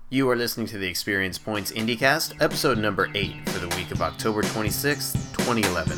You are listening to the Experience Points IndieCast, episode number 8 for the week of October 26th, 2011.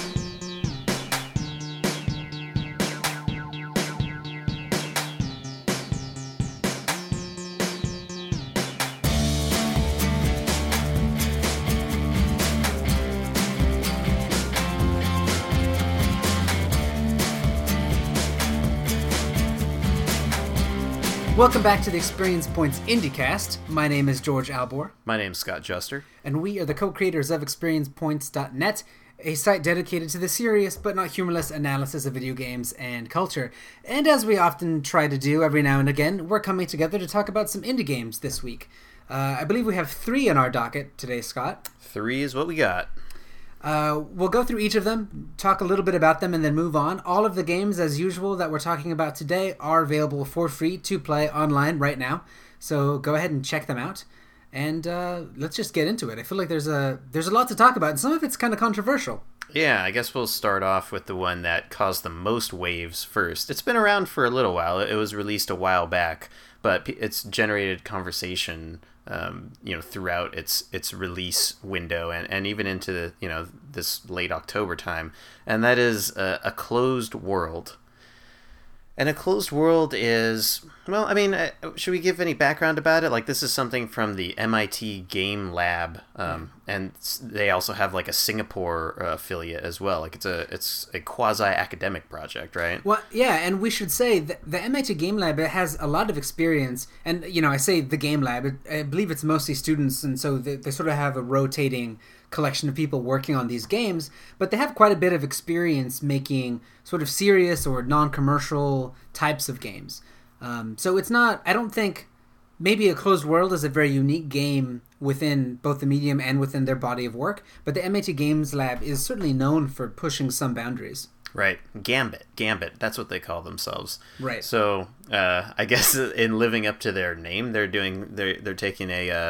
Welcome back to the Experience Points IndieCast. My name is George Albor. My name's Scott Juster. And we are the co-creators of ExperiencePoints.net, a site dedicated to the serious but not humorless analysis of video games and culture. And as we often try to do every now and again, we're coming together to talk about some indie games this week. I believe we have 3 on our docket today, Scott. 3 is what we got. We'll go through each of them, talk a little bit about them, and then move on. All of the games, as usual, that we're talking about today are available for free to play online right now. So go ahead and check them out. And let's just get into it. I feel like there's a lot to talk about, and some of it's kind of controversial. Yeah, I guess we'll start off with the one that caused the most waves first. It's been around for a little while. It was released a while back, but it's generated conversation throughout its release window and even into this late October time, and that is a closed world. And a closed world is, well, I mean, should we give any background about it? Like, this is something from the MIT Game Lab, and they also have like a Singapore affiliate as well. Like, it's a quasi-academic project, right? Well, yeah, and we should say that the MIT Game Lab has a lot of experience, and I say the Game Lab, I believe it's mostly students, and so they sort of have a rotating collection of people working on these games, but they have quite a bit of experience making sort of serious or non-commercial types of games. So it's not, I don't think, maybe A Closed World is a very unique game within both the medium and within their body of work, but the MIT Games Lab is certainly known for pushing some boundaries. Right. Gambit, that's what they call themselves. Right. So I guess in living up to their name, they're taking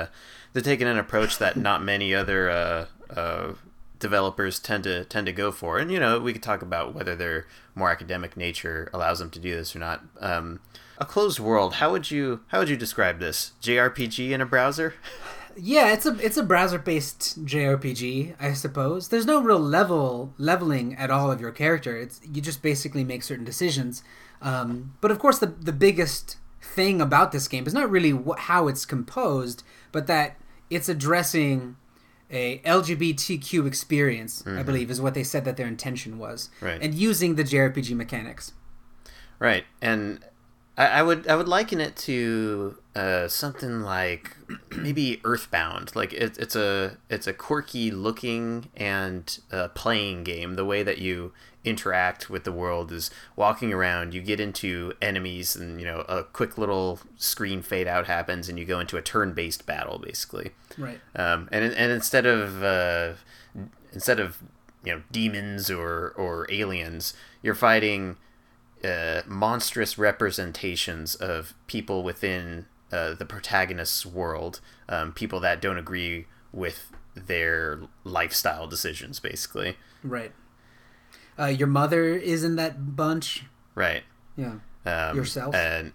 an approach that not many other developers tend to go for. And we could talk about whether their more academic nature allows them to do this or not. A closed world, how would you describe this? JRPG in a browser? Yeah, it's a browser-based JRPG, I suppose. There's no real leveling at all of your character. You just basically make certain decisions. But of course, the biggest thing about this game is not really how it's composed, but that it's addressing a LGBTQ experience, I believe, is what they said that their intention was. Right. And using the JRPG mechanics. Right. And I would liken it to something like maybe Earthbound. Like it's a quirky looking and playing game. The way that you interact with the world is walking around. You get into enemies, and a quick little screen fade out happens, and you go into a turn-based battle, basically. Right. And instead of demons or aliens, you're fighting monstrous representations of people within the protagonist's world, people that don't agree with their lifestyle decisions, basically. Right. Your mother is in that bunch. Right. Yeah. Yourself. An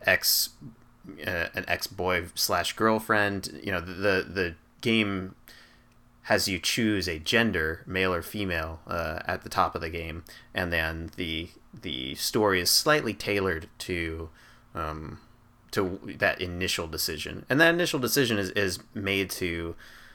ex-boy/girlfriend. The game has you choose a gender, male or female, at the top of the game, and then the story is slightly tailored to that initial decision, and that initial decision is made to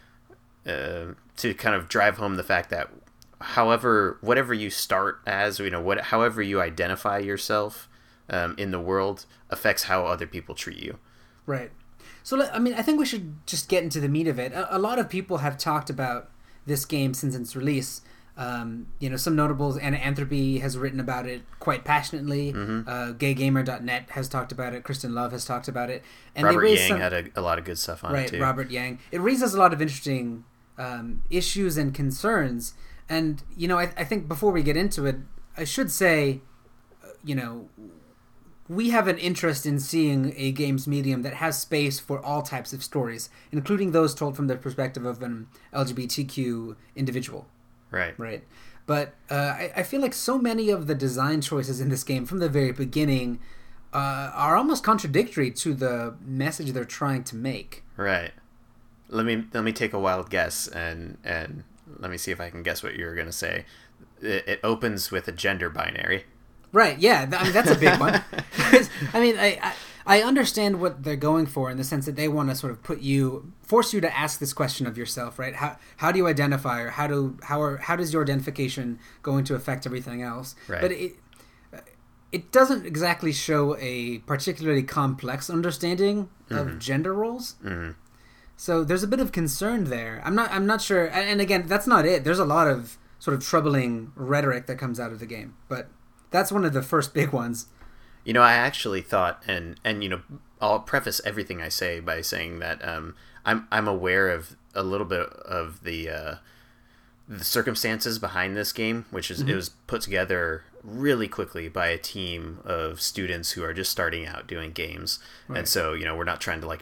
kind of drive home the fact that whatever you start as, however you identify yourself in the world affects how other people treat you. Right. So, I think we should just get into the meat of it. A lot of people have talked about this game since its release. Some notables, Anna Anthropy has written about it quite passionately. GayGamer.net has talked about it. Kristen Love has talked about it. And Robert Yang had a lot of good stuff on it, too. Right, Robert Yang. It raises a lot of interesting issues and concerns. And, I think before we get into it, I should say, we have an interest in seeing a games medium that has space for all types of stories, including those told from the perspective of an LGBTQ individual. Right. Right. But I feel like so many of the design choices in this game from the very beginning are almost contradictory to the message they're trying to make. Right. Let me take a wild guess and let me see if I can guess what you're going to say. It opens with a gender binary. Right. Yeah. I mean, that's a big one. I mean, I understand what they're going for in the sense that they want to sort of force you to ask this question of yourself, right? How do you identify, or how does your identification going to affect everything else? Right. But it doesn't exactly show a particularly complex understanding of gender roles. Mm-hmm. So there's a bit of concern there. I'm not sure. And again, that's not it. There's a lot of sort of troubling rhetoric that comes out of the game, but that's one of the first big ones. You know, I actually thought, and you know, I'll preface everything I say by saying that I'm aware of a little bit of the circumstances behind this game, which is it was put together really quickly by a team of students who are just starting out doing games, right. And so you know, we're not trying to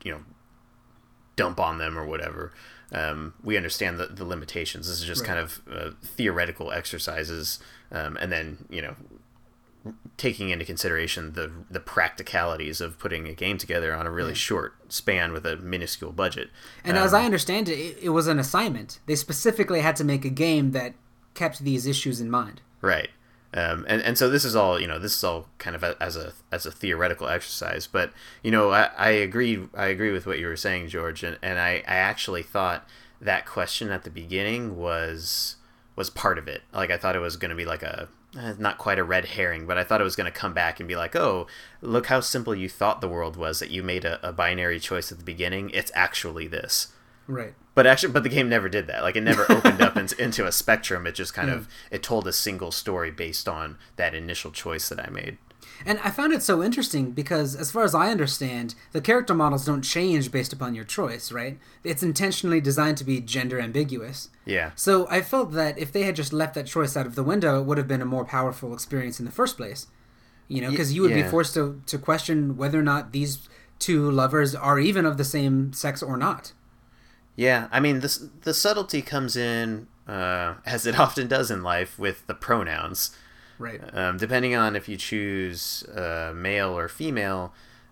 dump on them or whatever. We understand the limitations. This is just kind of theoretical exercises, and then you know, taking into consideration the practicalities of putting a game together on a really short span with a minuscule budget. And as I understand it, it was an assignment. They specifically had to make a game that kept these issues in mind. Right. And so this is all kind of as a theoretical exercise, but you know, I agree with what you were saying, George, and I actually thought that question at the beginning was part of it. Like, I thought it was going to be like not quite a red herring, but I thought it was going to come back and be like, oh, look how simple you thought the world was, that you made a binary choice at the beginning. It's actually this. Right. But the game never did that. Like, it never opened up into a spectrum. It just kind of, it told a single story based on that initial choice that I made. And I found it so interesting because, as far as I understand, the character models don't change based upon your choice, right? It's intentionally designed to be gender ambiguous. Yeah. So I felt that if they had just left that choice out of the window, it would have been a more powerful experience in the first place. You know, because you would be forced to question whether or not these two lovers are even of the same sex or not. Yeah, I mean, the subtlety comes in, as it often does in life, with the pronouns. Right. Depending on if you choose male or female,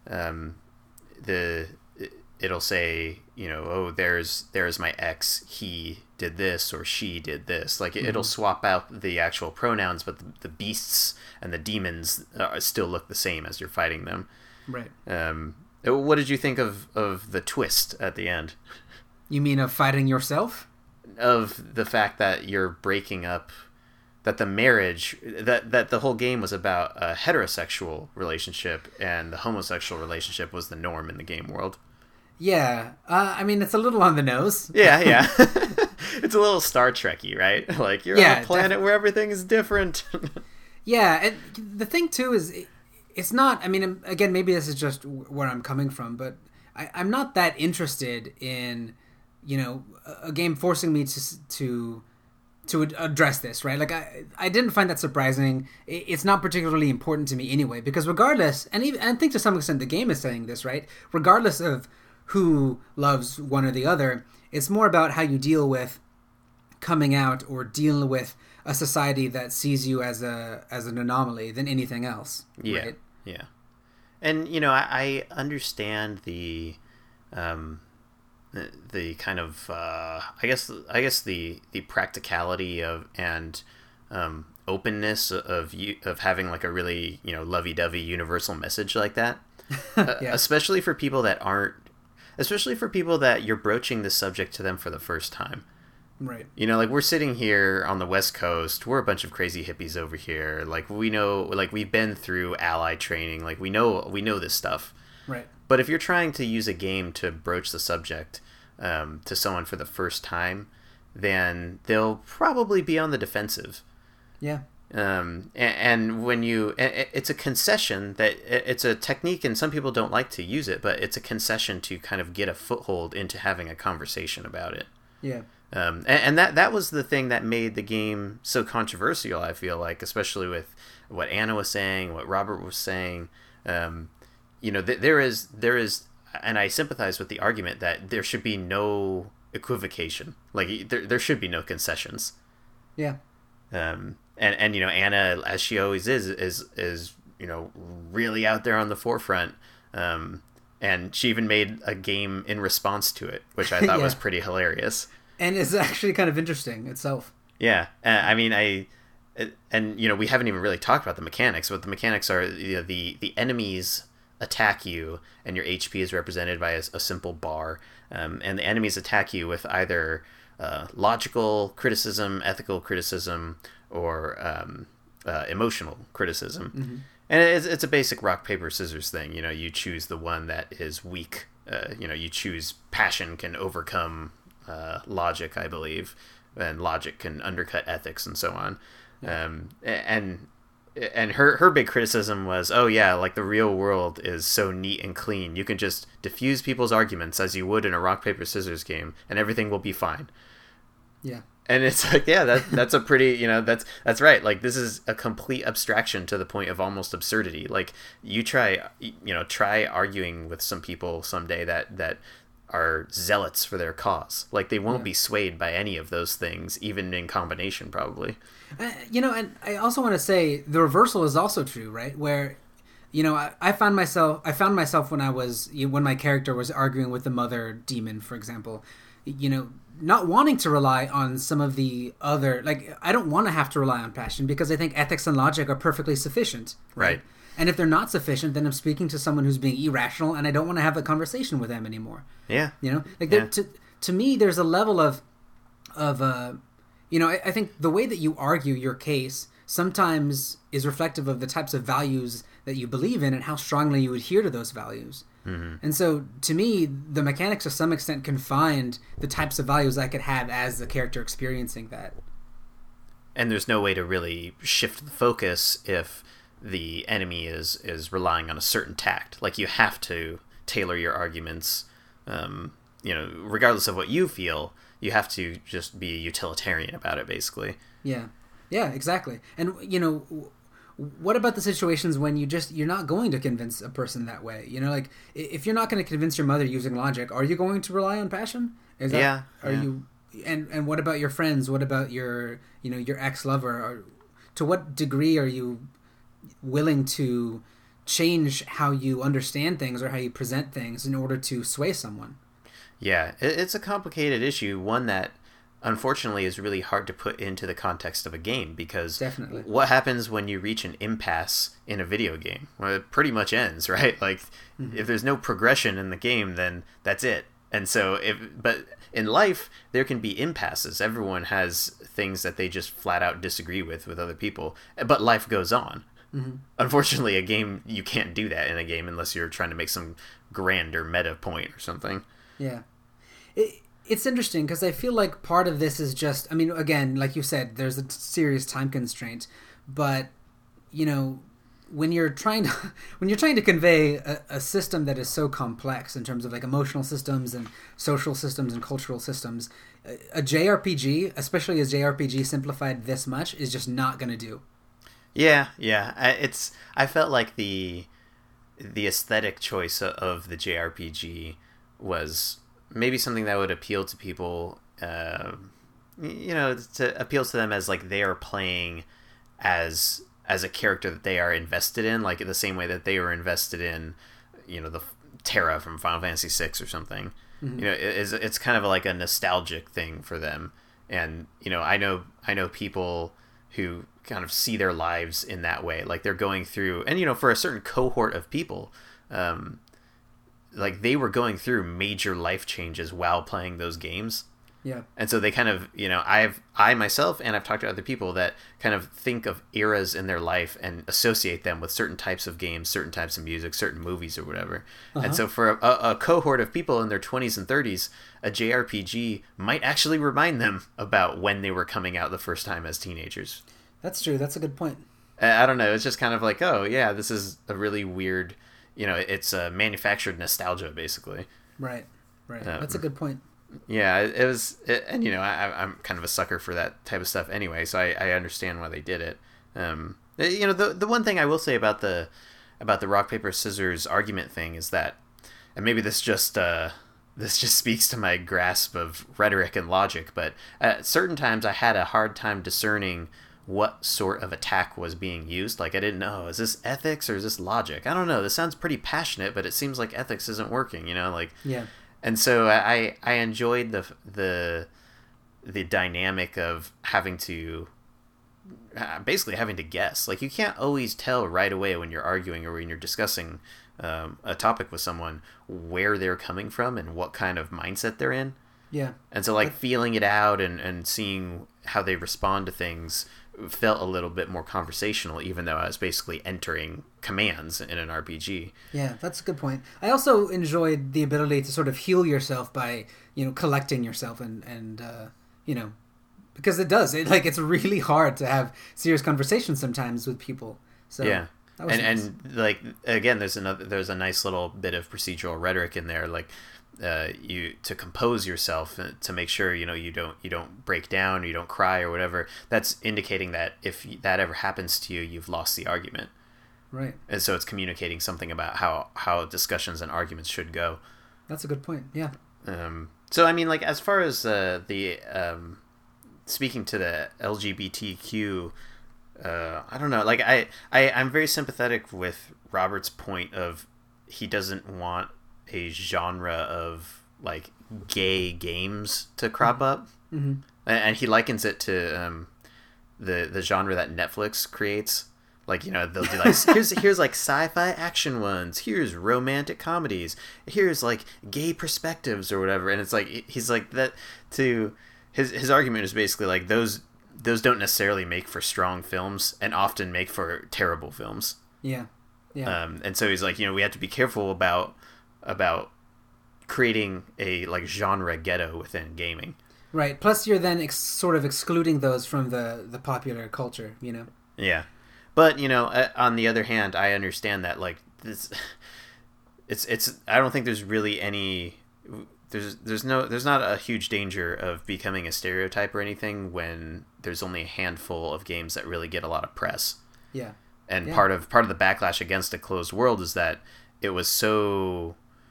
it'll say, you know, oh, there's my ex, he did this or she did this. Like, it'll swap out the actual pronouns, but the beasts and the demons still look the same as you're fighting them. Right. What did you think of the twist at the end? You mean of fighting yourself? Of the fact that you're breaking up, that the marriage, that the whole game was about a heterosexual relationship and the homosexual relationship was the norm in the game world. Yeah. I mean, it's a little on the nose. Yeah. It's a little Star Trek-y, right? Like, you're on a planet where everything is different. Yeah, and the thing, too, is it's not... I mean, again, maybe this is just where I'm coming from, but I'm not that interested in, you know, a game forcing me to address this, right? Like, I didn't find that surprising. It's not particularly important to me anyway, because regardless, and I think to some extent the game is saying this, right? Regardless of who loves one or the other, it's more about how you deal with coming out or dealing with a society that sees you as an anomaly than anything else. Yeah, right? Yeah. And, you know, I understand the kind of I guess the practicality of and openness of having like a really, you know, lovey-dovey universal message like that. Especially for people that you're broaching this subject to them for the first time. Right. You know, like, we're sitting here on the West Coast. We're a bunch of crazy hippies over here. Like, we know, like, we've been through ally training. Like, we know this stuff. Right. But if you're trying to use a game to broach the subject to someone for the first time, then they'll probably be on the defensive. Yeah. And when it's a concession that it's a technique, and some people don't like to use it, but it's a concession to kind of get a foothold into having a conversation about it. Yeah. And that was the thing that made the game so controversial, I feel like, especially with what Anna was saying, what Robert was saying. You know, there is, and I sympathize with the argument that there should be no equivocation. Like, there should be no concessions. Yeah. And you know, Anna, as she always is really out there on the forefront. And she even made a game in response to it, which I thought was pretty hilarious. And it's actually kind of interesting itself. Yeah, I mean, we haven't even really talked about the mechanics. But the mechanics are the enemies attack you, and your HP is represented by a simple bar. And the enemies attack you with either logical criticism, ethical criticism, or emotional criticism. Mm-hmm. And it's a basic rock, paper, scissors thing. You choose the one that is weak. You choose passion can overcome logic, I believe, and logic can undercut ethics and so on. Yeah. And her big criticism was, like the real world is so neat and clean. You can just diffuse people's arguments as you would in a rock, paper, scissors game, and everything will be fine. Yeah. And it's like, that's a pretty, that's right. Like, this is a complete abstraction to the point of almost absurdity. Like, you try arguing with some people someday that are zealots for their cause. Like, they won't be swayed by any of those things, even in combination, probably. And I also want to say the reversal is also true, right? Where, I found myself when my character was arguing with the mother demon, for example, not wanting to rely on some of the other, like, I don't want to have to rely on passion because I think ethics and logic are perfectly sufficient. Right. And if they're not sufficient, then I'm speaking to someone who's being irrational and I don't want to have a conversation with them anymore. Yeah. To me, there's a level of I think the way that you argue your case sometimes is reflective of the types of values that you believe in and how strongly you adhere to those values. Mm-hmm. And so, to me, the mechanics to some extent confined the types of values I could have as the character experiencing that. And there's no way to really shift the focus if the enemy is relying on a certain tact. Like, you have to tailor your arguments, regardless of what you feel. You have to just be utilitarian about it, basically. Yeah, exactly. And what about the situations when you're not going to convince a person that way? Like, if you're not going to convince your mother using logic, are you going to rely on passion? You? And what about your friends? What about your ex-lover? To what degree are you willing to change how you understand things or how you present things in order to sway someone? Yeah, it's a complicated issue, one that unfortunately is really hard to put into the context of a game, because definitely, what happens when you reach an impasse in a video game? Well, it pretty much ends, right? Like, if there's no progression in the game, then that's it. And so, but in life, there can be impasses. Everyone has things that they just flat out disagree with other people, but life goes on. Mm-hmm. Unfortunately, a game, you can't do that in a game unless you're trying to make some grand or meta point or something. Yeah. It's interesting because I feel like part of this is just, again, like you said, there's a serious time constraint, but when you're trying to convey a system that is so complex in terms of like emotional systems and social systems and cultural systems, a JRPG, especially a JRPG simplified this much, is just not going to do. Yeah. I felt like the aesthetic choice of the JRPG was maybe something that would appeal to people, to appeal to them as like they are playing as a character that they are invested in, like the same way that they were invested in, the Terra from Final Fantasy VI or something. Mm-hmm. It's kind of like a nostalgic thing for them. And, I know people who kind of see their lives in that way, like they're going through, and, for a certain cohort of people, like they were going through major life changes while playing those games. Yeah. And so they kind of, I myself, and I've talked to other people that kind of think of eras in their life and associate them with certain types of games, certain types of music, certain movies or whatever. Uh-huh. And so for a cohort of people in their 20s and 30s, a JRPG might actually remind them about when they were coming out the first time as teenagers. That's true. That's a good point. I don't know. It's just kind of like, oh yeah, this is a really weird, it's a manufactured nostalgia, basically. Right. That's a good point. Yeah, and I'm kind of a sucker for that type of stuff anyway, so I understand why they did it. The one thing I will say about the rock paper scissors argument thing is that, and maybe this just speaks to my grasp of rhetoric and logic, but at certain times I had a hard time discerning what sort of attack was being used. Like, I didn't know, is this ethics or is this logic? I don't know. This sounds pretty passionate, but it seems like ethics isn't working, you know? Like, Yeah. and so I enjoyed the dynamic of having to basically having to guess. Like, you can't always tell right away when you're arguing or when you're discussing a topic with someone where they're coming from and what kind of mindset they're in. Yeah. And so, like, feeling it out and seeing how they respond to things felt a little bit more conversational, even though I was basically entering commands in an RPG. Yeah, that's a good point. I also enjoyed the ability to sort of heal yourself by, collecting yourself and because it does. It's really hard to have serious conversations sometimes with people. So yeah. That was nice. And like, again, there's a nice little bit of procedural rhetoric in there, like you to compose yourself to make sure you don't break down or you don't cry or whatever. That's indicating that if that ever happens to you, you've lost the argument. Right. And so it's communicating something about how discussions and arguments should go. That's a good point. Yeah. So I mean, like, as far as the speaking to the LGBTQ, I don't know. Like, I'm very sympathetic with Robert's point of he doesn't want a genre of like gay games to crop up, Mm-hmm. and he likens it to the genre that Netflix creates. Like, they'll do like here's like sci-fi action ones, here's romantic comedies, here's like gay perspectives or whatever, and it's like he's like that to his argument is basically like those don't necessarily make for strong films and often make for terrible films. Yeah. Yeah. And so he's like, we have to be careful about creating a like genre ghetto within gaming. Right. Plus, you're then sort of excluding those from the popular culture. Yeah, but on the other hand, I understand that like this, it's. I don't think there's really any. There's not a huge danger of becoming a stereotype or anything when there's only a handful of games that really get a lot of press. Yeah. And Yeah. part of the backlash against a closed world is that it was so.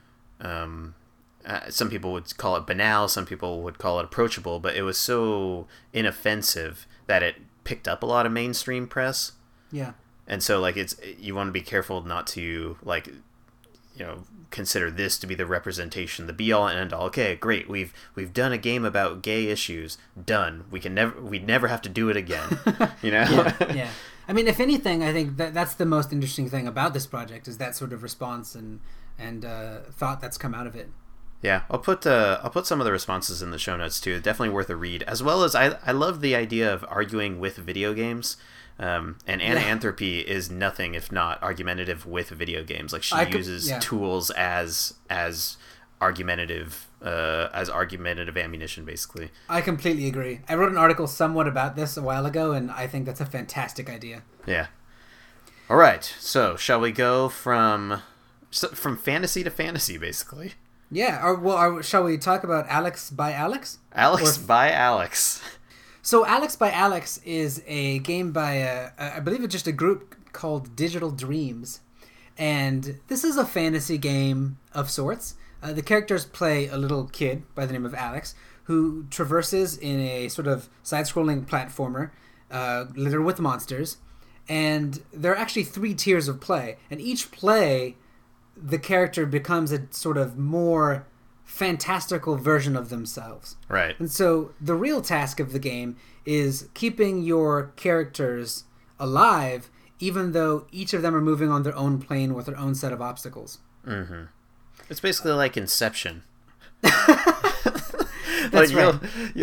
Some people would call it banal, some people would call it approachable, but it was so inoffensive that it picked up a lot of mainstream press. Yeah. And so, like, you want to be careful not to, like, consider this to be the representation, the be all and end all. Okay, great, we've done a game about gay issues. Done. we'd never have to do it again. Yeah. I mean, if anything, I think that's the most interesting thing about this project is that sort of response and thought that's come out of it. Yeah, I'll put some of the responses in the show notes too. Definitely worth a read. As well as I love the idea of arguing with video games. And Anna Anthropy is nothing if not argumentative with video games. Like, she uses tools as argumentative ammunition, basically. I completely agree. I wrote an article somewhat about this a while ago, and I think that's a fantastic idea. Yeah. All right. So, shall we go from fantasy to fantasy, basically? Yeah. Shall we talk about Alex by Alex? Alex by Alex. So Alex by Alex is a game by, I believe it's just a group called Digital Dreams. And this is a fantasy game of sorts. The characters play a little kid by the name of Alex who traverses in a sort of side-scrolling platformer littered with monsters. And there are actually 3 tiers of play. And each play, the character becomes a sort of more fantastical version of themselves. Right. And so the real task of the game is keeping your characters alive, even though each of them are moving on their own plane with their own set of obstacles. Mm-hmm. It's basically like Inception. That's right.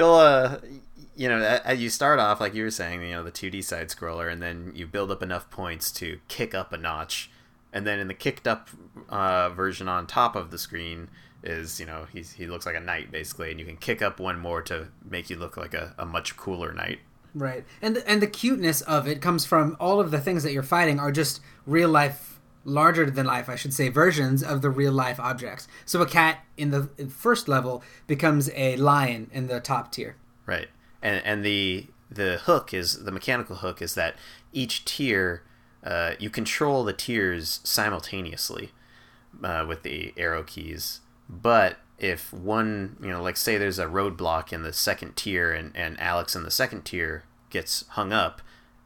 You start off, like you were saying, the 2D side scroller, and then you build up enough points to kick up a notch. And then in the kicked up version on top of the screen is, he looks like a knight, basically, and you can kick up one more to make you look like a much cooler knight. Right. And the cuteness of it comes from all of the things that you're fighting are just real life, larger than life, I should say, versions of the real life objects. So a cat in the first level becomes a lion in the top tier. Right. And the mechanical hook is that each tier, you control the tiers simultaneously with the arrow keys. But if one, like say there's a roadblock in the second tier and Alex in the second tier gets hung up,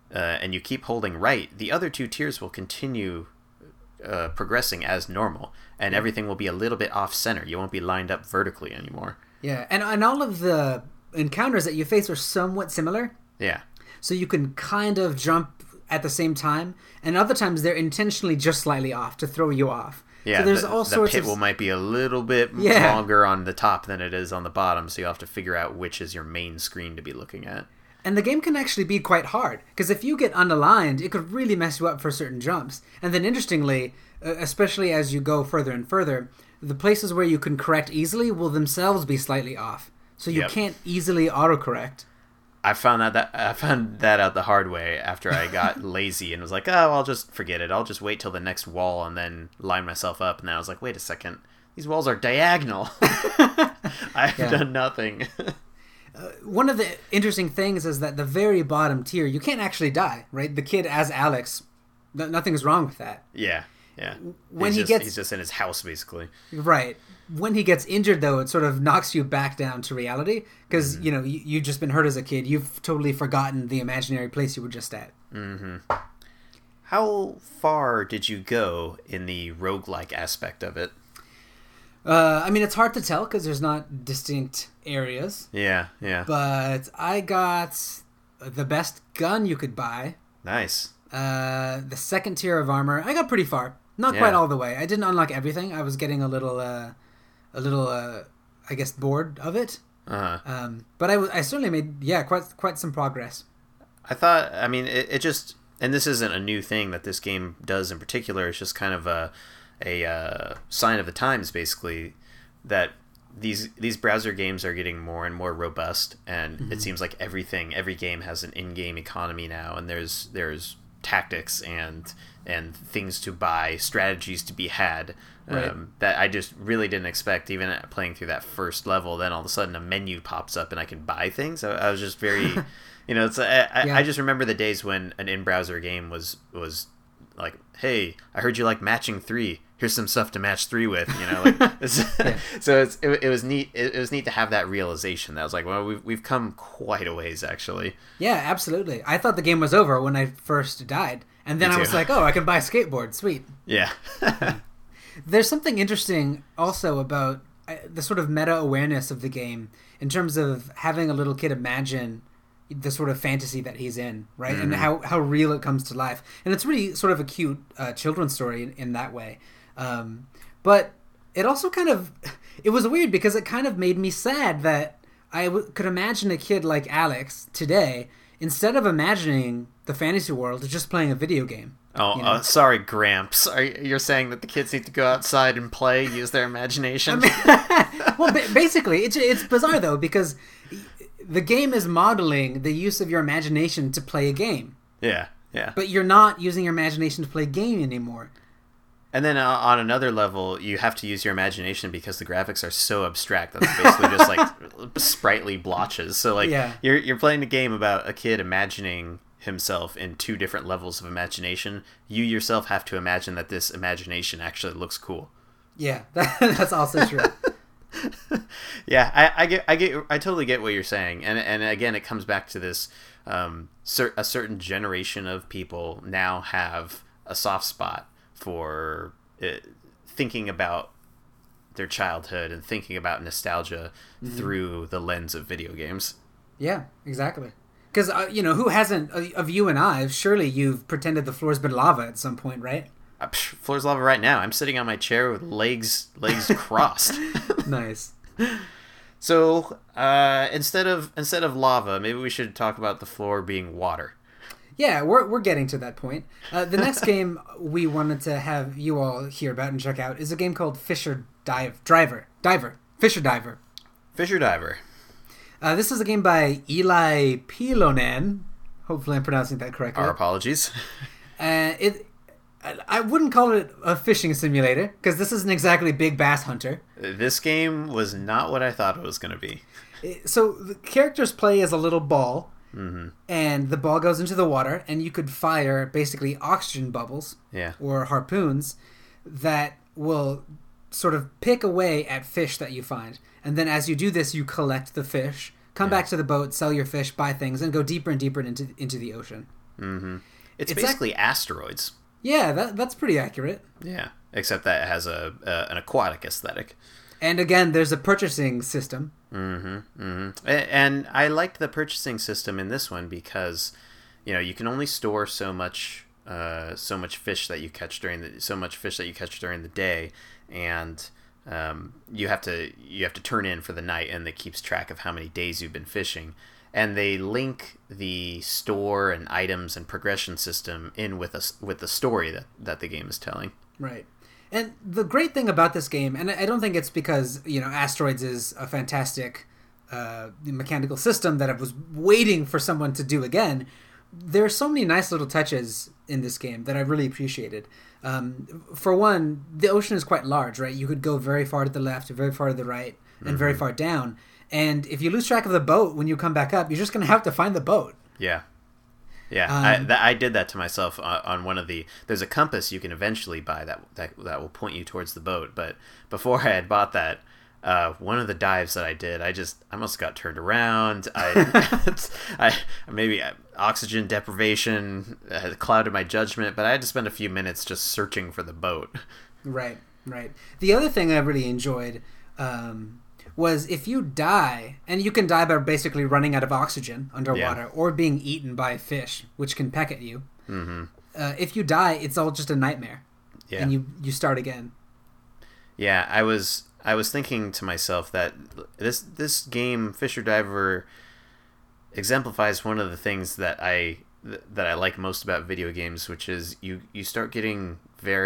and you keep holding right, the other two tiers will continue progressing as normal, and everything will be a little bit off center. You won't be lined up vertically anymore. Yeah, and all of the encounters that you face are somewhat similar. Yeah. So you can kind of jump at the same time, and other times they're intentionally just slightly off to throw you off. Yeah, so there's the, all the sorts pit of... might be a little bit longer on the top than it is on the bottom, so you have to figure out which is your main screen to be looking at. And the game can actually be quite hard, because if you get unaligned, it could really mess you up for certain jumps. And then interestingly, especially as you go further and further, the places where you can correct easily will themselves be slightly off. So you can't easily autocorrect. I found that out the hard way after I got lazy and was like, oh, I'll just forget it. I'll just wait till the next wall and then line myself up. And then I was like, wait a second. These walls are diagonal. I've done nothing. One of the interesting things is that the very bottom tier, you can't actually die, right? The kid as Alex, nothing's wrong with that. Yeah, yeah. He's just in his house, basically. Right. When he gets injured, though, it sort of knocks you back down to reality because, you know, you've just been hurt as a kid. You've totally forgotten the imaginary place you were just at. Mm-hmm. How far did you go in the roguelike aspect of it? I mean, it's hard to tell because there's not distinct areas. Yeah, yeah. But I got the best gun you could buy. Nice. The second tier of armor. I got pretty far. Not quite all the way. I didn't unlock everything. I was getting a little, I guess, bored of it. Uh-huh. But I certainly made, quite some progress. I thought, I mean, it just, and this isn't a new thing that this game does in particular. It's just kind of a sign of the times, basically, that these browser games are getting more and more robust, and it seems like every game has an in-game economy now, and there's tactics and things to buy, strategies to be had, that I just really didn't expect. Even playing through that first level, then all of a sudden a menu pops up and I can buy things. I was just very, it's I just remember the days when an in-browser game was like, hey, I heard you like matching 3. Here's some stuff to match 3 with, So it was neat. It was neat to have that realization. That I was like, well, we've come quite a ways, actually. Yeah, absolutely. I thought the game was over when I first died, and then I was like, oh, I can buy a skateboard. Sweet. Yeah. There's something interesting also about the sort of meta awareness of the game in terms of having a little kid imagine the sort of fantasy that he's in, right? And how real it comes to life. And it's really sort of a cute children's story in that way. But it also it was weird because it kind of made me sad that I could imagine a kid like Alex today, instead of imagining the fantasy world, just playing a video game. Oh, sorry, Gramps. You're saying that the kids need to go outside and play, use their imagination? Well, basically, it's bizarre, though, because the game is modeling the use of your imagination to play a game. Yeah, yeah. But you're not using your imagination to play a game anymore. And then on another level, you have to use your imagination because the graphics are so abstract that they're basically just like sprightly blotches. So like you're playing a game about a kid imagining himself in 2 different levels of imagination. You yourself have to imagine that this imagination actually looks cool. Yeah, that's also true. Yeah, I totally get what you're saying, and again, it comes back to this. A certain generation of people now have a soft spot for thinking about their childhood and thinking about nostalgia through the lens of video games. Yeah, exactly. Because who hasn't of you and I? Surely you've pretended the floor's been lava at some point, right? Floor's lava right now. I'm sitting on my chair with legs crossed. Nice. So instead of lava, maybe we should talk about the floor being water. Yeah, we're getting to that point. The next game we wanted to have you all hear about and check out is a game called Fisher Diver. Fisher Diver. Fisher Diver. This is a game by Eli Pilonen. Hopefully I'm pronouncing that correctly. Our apologies. I wouldn't call it a fishing simulator, because this isn't exactly Big Bass Hunter. This game was not what I thought it was going to be. So the characters play as a little ball, and the ball goes into the water, and you could fire basically oxygen bubbles or harpoons that will sort of pick away at fish that you find. And then as you do this, you collect the fish, come back to the boat, sell your fish, buy things, and go deeper and deeper into the ocean. It's basically asteroids. Yeah, that's pretty accurate. Yeah, except that it has an aquatic aesthetic. And again, there's a purchasing system. And I liked the purchasing system in this one because, you can only store so much fish that you catch during the day, and you have to turn in for the night, and it keeps track of how many days you've been fishing. And they link the store and items and progression system in with the story that the game is telling. Right. And the great thing about this game, and I don't think it's because, Asteroids is a fantastic mechanical system that I was waiting for someone to do again. There are so many nice little touches in this game that I really appreciated. For one, the ocean is quite large, right? You could go very far to the left, very far to the right, and very far down. And if you lose track of the boat when you come back up, you're just going to have to find the boat. Yeah. Yeah, I did that to myself on one of the... There's a compass you can eventually buy that will point you towards the boat. But before I had bought that, one of the dives that I did, I almost got turned around. Maybe oxygen deprivation had clouded my judgment, but I had to spend a few minutes just searching for the boat. Right. The other thing I really enjoyed... was if you die, and you can die by basically running out of oxygen underwater or being eaten by a fish, which can peck at you. If you die, it's all just a nightmare, and you start again. Yeah, I was thinking to myself that this game, Fisher Diver, exemplifies one of the things that I like most about video games, which is you start getting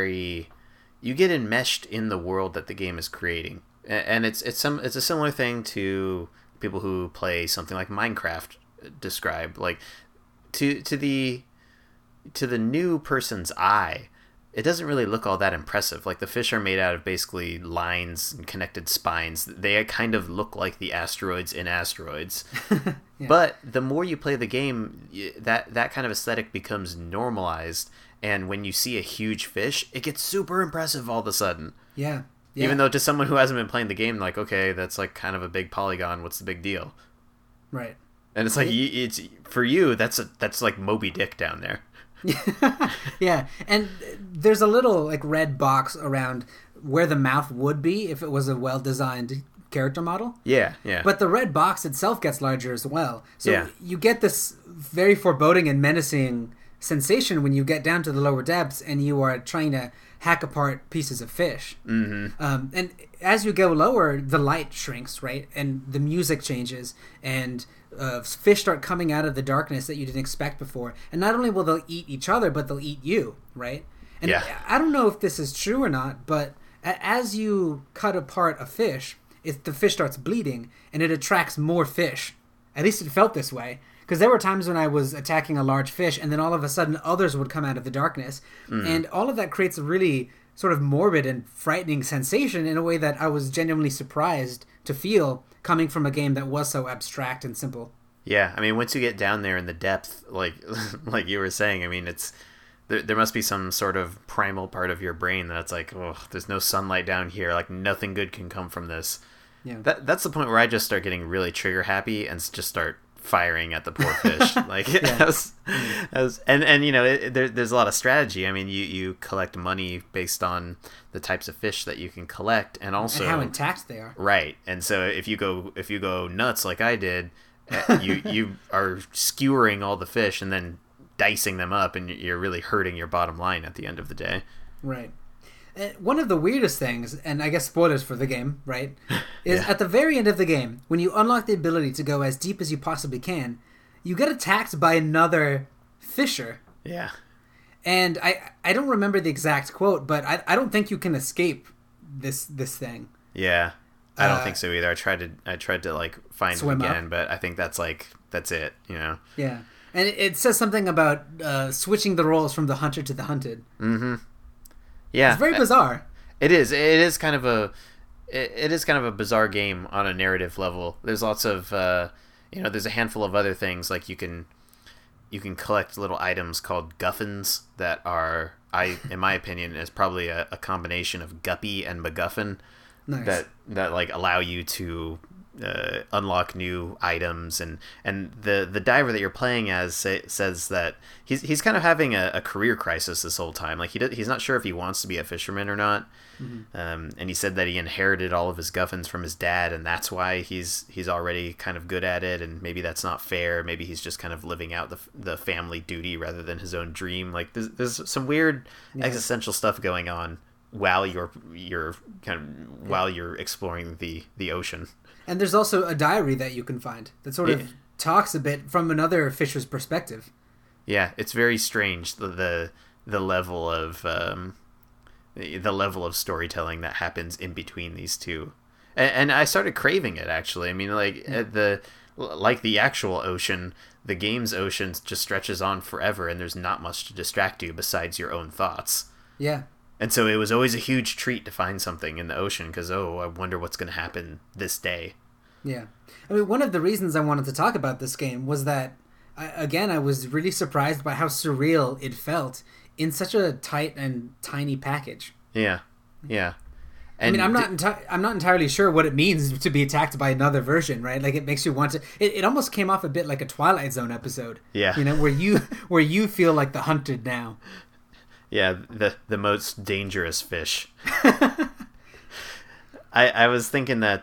you get enmeshed in the world that the game is creating. And it's a similar thing to people who play something like Minecraft describe. Like to the new person's eye, it doesn't really look all that impressive. Like the fish are made out of basically lines and connected spines. They kind of look like the asteroids in Asteroids. Yeah. But the more you play the game, that kind of aesthetic becomes normalized. And when you see a huge fish, it gets super impressive all of a sudden. Yeah. Even though to someone who hasn't been playing the game, like, okay, that's like kind of a big polygon. What's the big deal? Right. And it's like it's for you. That's like Moby Dick down there. Yeah, and there's a little like red box around where the mouth would be if it was a well-designed character model. Yeah. But the red box itself gets larger as well. So you get this very foreboding and menacing sensation when you get down to the lower depths and you are trying to hack apart pieces of fish. And as you go lower, the light shrinks, right? And the music changes, and fish start coming out of the darkness that you didn't expect before. And not only will they eat each other, but they'll eat you, right? And I don't know if this is true or not, but as you cut apart a fish, the fish starts bleeding, and it attracts more fish. At least it felt this way. Because there were times when I was attacking a large fish, and then all of a sudden others would come out of the darkness. And all of that creates a really sort of morbid and frightening sensation in a way that I was genuinely surprised to feel coming from a game that was so abstract and simple. Yeah, I mean, once you get down there in the depth, like you were saying, I mean, it's there must be some sort of primal part of your brain that's like, oh, there's no sunlight down here. Like, nothing good can come from this. Yeah. That's the point where I just start getting really trigger happy and just start firing at the poor fish. Like, there's a lot of strategy. I mean, you collect money based on the types of fish that you can collect, and also and how intact they are. Right, and so if you go nuts like I did, you are skewering all the fish and then dicing them up, and you're really hurting your bottom line at the end of the day. Right. One of the weirdest things, and I guess spoilers for the game, right, is at the very end of the game, when you unlock the ability to go as deep as you possibly can, you get attacked by another fisher. Yeah. And I don't remember the exact quote, but I don't think you can escape this thing. Yeah. I don't think so either. I tried to like find it again, up. But I think that's it, you know. Yeah. And it says something about switching the roles from the hunter to the hunted. Mm-hmm. Yeah, it's very bizarre. It is. It is kind of a bizarre game on a narrative level. There's lots of there's a handful of other things, like you can collect little items called guffins that are, in my opinion, is probably a combination of guppy and MacGuffin. Nice. that like allow you to unlock new items, and the diver that you're playing as says that he's kind of having a career crisis this whole time. Like he's not sure if he wants to be a fisherman or not. And he said that he inherited all of his guffins from his dad, and that's why he's already kind of good at it. And maybe that's not fair. Maybe he's just kind of living out the family duty rather than his own dream. Like there's some weird existential stuff going on while you're while you're exploring the ocean. And there's also a diary that you can find that sort of talks a bit from another fisher's perspective. Yeah, it's very strange the level of the level of storytelling that happens in between these two, and I started craving it actually. I mean, like the actual ocean, the game's ocean just stretches on forever, and there's not much to distract you besides your own thoughts. Yeah. And so it was always a huge treat to find something in the ocean because, I wonder what's going to happen this day. Yeah. I mean, one of the reasons I wanted to talk about this game was that, I was really surprised by how surreal it felt in such a tight and tiny package. Yeah. Yeah. And I mean, I'm not entirely sure what it means to be attacked by another version, right? Like, it makes you want to... It almost came off a bit like a Twilight Zone episode. Yeah. You know, where you feel like the hunted now. Yeah, the most dangerous fish. I was thinking that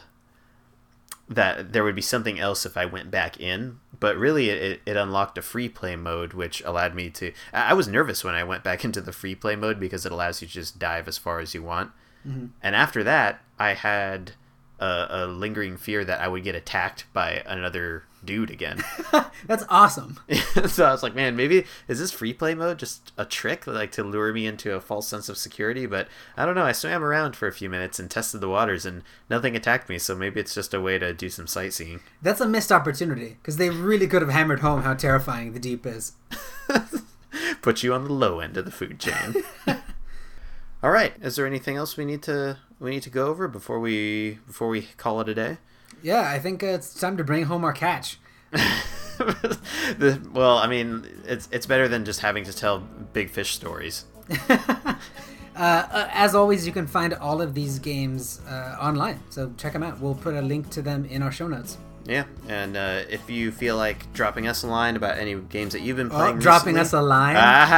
that there would be something else if I went back in, but really it unlocked a free play mode, which allowed me to... I was nervous when I went back into the free play mode because it allows you to just dive as far as you want. Mm-hmm. And after that, I had a lingering fear that I would get attacked by another dude again. That's awesome. So I was like, man, maybe is this free play mode just a trick like to lure me into a false sense of security? But I don't know. I swam around for a few minutes and tested the waters, and nothing attacked me. So maybe it's just a way to do some sightseeing. That's a missed opportunity because they really could have hammered home how terrifying the deep is. Put you on the low end of the food chain. All right. Is there anything else we need to go over before we call it a day? Yeah, I think it's time to bring home our catch. Well, I mean, it's better than just having to tell big fish stories. As always, you can find all of these games online, so check them out. We'll put a link to them in our show notes. Yeah, and if you feel like dropping us a line about any games that you've been playing dropping us a line?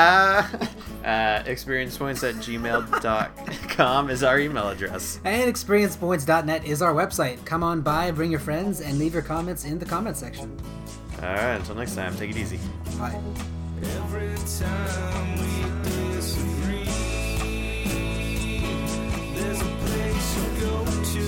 experiencepoints@gmail.com is our email address. And experiencepoints.net is our website. Come on by, bring your friends, and leave your comments in the comments section. All right, until next time, take it easy. Bye. Every time we disagree, there's a place you go to.